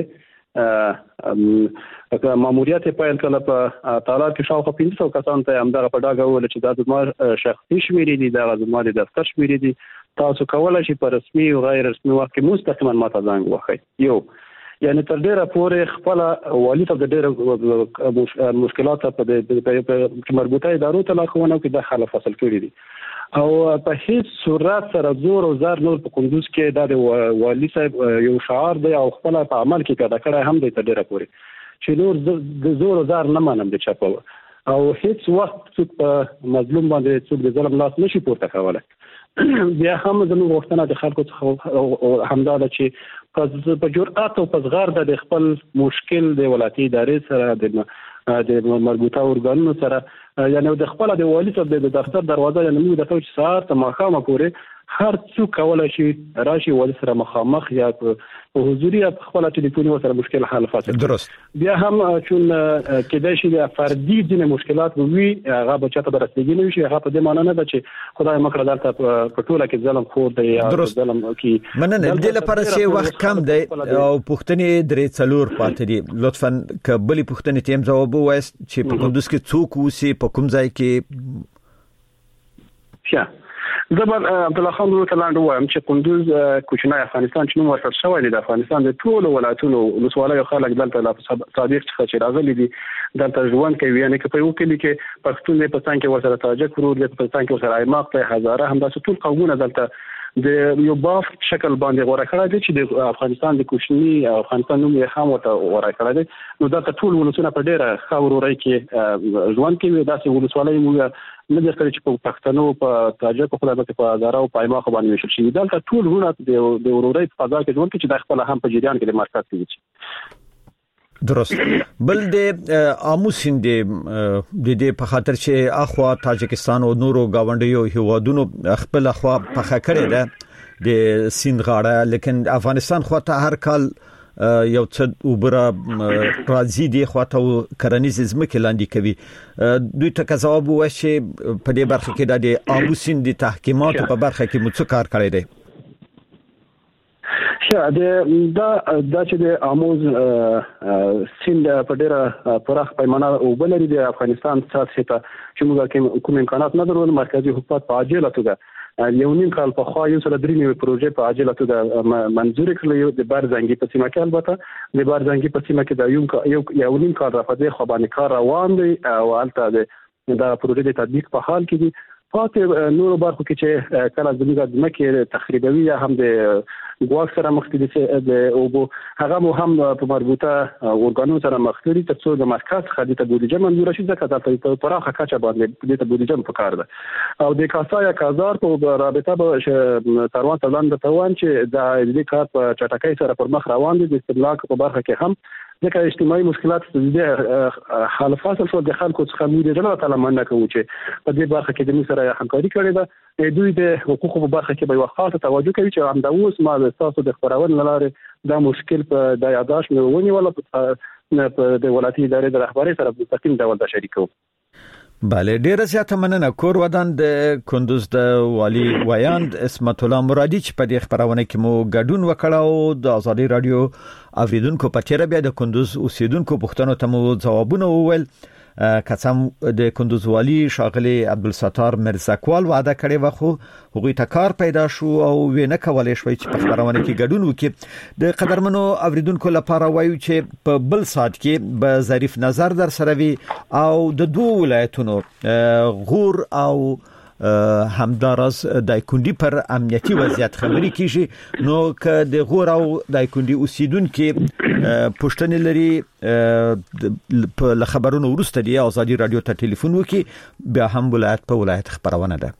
ماموریت پیل کړ په تالار کې شاوخوا 500 کسان ته همدغه په ډاګه ویل چې دا زموږ شخصي شمیرې دي دا زموږ د دفتر شمیرې دي تاسو کولای شئ په رسمي او غیر رسمي وخت کې مستقیما ماته زنګ وکړئ یو یعنی تر ډیره پورې خپل والی ته د ډیره مشکلات په مربوطه ادارو ته لاخونه کې د حل فصل کړی دي او په هیڅ صورت سره زور او زار نور په کندوز کې د والی صاحب یو شعار دی او خپل په عمل کې پیدا کړی هم دی تر ډیره پورې چې نور د زور او زار نه منم د چاپو او هیڅ وخت څوک په مظلوم باندې څوک د ظلم لاس نشي پورته کولای بیا هم زموږ غوښتنه د خلکو څخه همدا ده چې په جرأت او په زغر د خپل مشکل د ولایتي ادارې سره د مربوطه ارګانونو سره یعنی د خپل د والي صاحب د دفتر دروازه یعنی موږ د توچ ساعت مخامه پورې هر څوک کولای شي راشي والي سره مخامخ یا په حضوري خپل ټلیفوني سره مشکل حل فاصله درست بیا هم چون کېدای شي د فردي د مشکلات وي هغه به چاته برسېږي نه شي هغه په دې معنی نه ده چې خدای مکړه دلته په ټوله کې ظلم خور دی یا ظلم کې مننه دې لپاره چې وخت کم دی او پښتني درې څلور پاتې دي لطفا کبلي پښتني تیم جواب وایست چې په کندوز کې څوک وسی په کوم ځای کې زبر عبد الله خان ورته لاندې وایم چې کندوز کوچنی افغانستان چې نوم ورکړل شوی دی د افغانستان د ټولو ولایتونو ولسوالیو خلک دلته لا صادق څخه چې راغلي دي دلته ژوند کوي یعنی که په یو کلی کې پښتون په پاکستان کې ورسره تاجک ورور دی په پاکستان کې ورسره ایماق ته هزاره همداسې ټول قومونه دلته د یو باف شکل باندې غوړه کړی دی چې د افغانستان د کوچنی افغانستان نوم یې هم ورته غوړه کړی دی نو دلته ټول ولسونه په ډیره خاوروري کې ژوند کوي داسې ولسوالۍ مو نه د کړی چې په پښتنو په تاجک خو دغه په هزاره او په ایماق باندې وشل شي دلته ټول ورونه د ورورۍ په فضا کې ژوند کوي چې د خپل هم په جریان کې د مرکز کې درست بل د اموسین د په خاطر چې اخوا تاجکستان او نورو گاونډیو هیوادونو خپل اخوا په خکړه ده د سیند غاړه لیکن افغانستان خو ته هر کال یو څه وبره راځي دی خواته کرنیز ځمکه لاندې کوي دوی ته جواب وشي په دې برخه کې د اموسین د تحقیقاتو په برخه کې مڅ کار کړی دی دا چې د اموز سیند په ډیره پراخ پیمانه او بلري د افغانستان ساتي ته چې موږ کوم امکانات نه درلود مرکزی حکومت په عاجله توګه یو نیم کال په خوا یو سره درې نیو پروژې په عاجله توګه منظور کړل د بارزنګي په سیمه کې البته د بارزنګي په سیمه کې د یو نیم کال راځي خو باندې کار روان دی او البته د پروژې د تطبیق په حال کې دي فاتح نور برخو کې چې کله زموږ د مکه تخریبوي هم د ګواښ سره مخ دي او هغه مو هم په مربوطه اورګانو سره مخ دي ترڅو د مرکز خدمت بودیجه منظور شي ځکه د پراخه کچه باندې د بودیجه په کار ده او د کاسایا کازار په رابطه به تروان تلان د توان چې د دې کار په چټکۍ سره پر مخ روان دي د استهلاک په برخه کې هم ځکه اجتماعي مشکلات د حل فاصل شو د خلکو څخه موږ د جلا تعالی مننه کوو چې په دې برخه کې د موږ سره همکاري کړې ده دوی د حقوقو په برخه کې به یو خاصه توجه کوي چې همدا اوس ما د تاسو د خبرونې لاره دا مشکل په د یاداش مې ونی ولا په د ولایتي ادارې د رهبرۍ سره په تقسیم ډول دا شریکو بله ډیره زیاته مننه. کور ودان د کندوز د والی ویاند اسمت الله مرادی چې په دې خبرونه کې مو ګډون وکړاو د آزادي رادیو اوریدونکو په تیر بیا د کندوز اوسیدونکو پوښتنو ته مو ځوابونه وویل. قسم د کندوز والی شاغلی عبدالستار مرزاکوال وعده کړې و خو هغوی ته کار پیدا شو او وینه کولای شوی چې په خبرونه کې ګډون وکړي. د قدرمنو اوریدونکو لپاره وایو چې په بل سات کې به ظریف نظر در سره وي او د دوه ولایتونو غور او همدارس دایکندی پر امنیتی وضعیت خبري کیږي. نو که د غور او دایکندی اوسیدونکو پښتنې لري په خبرونو ورسته دی آزادي رادیو ته ټلیفون وکي بیا هم ولایت په ولایت خبرونه ده.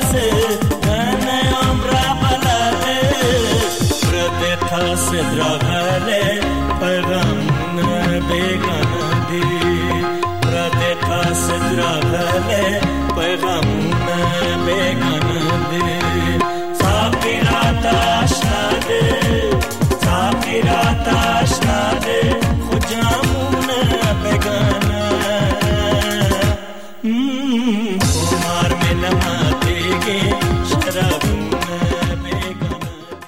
Draga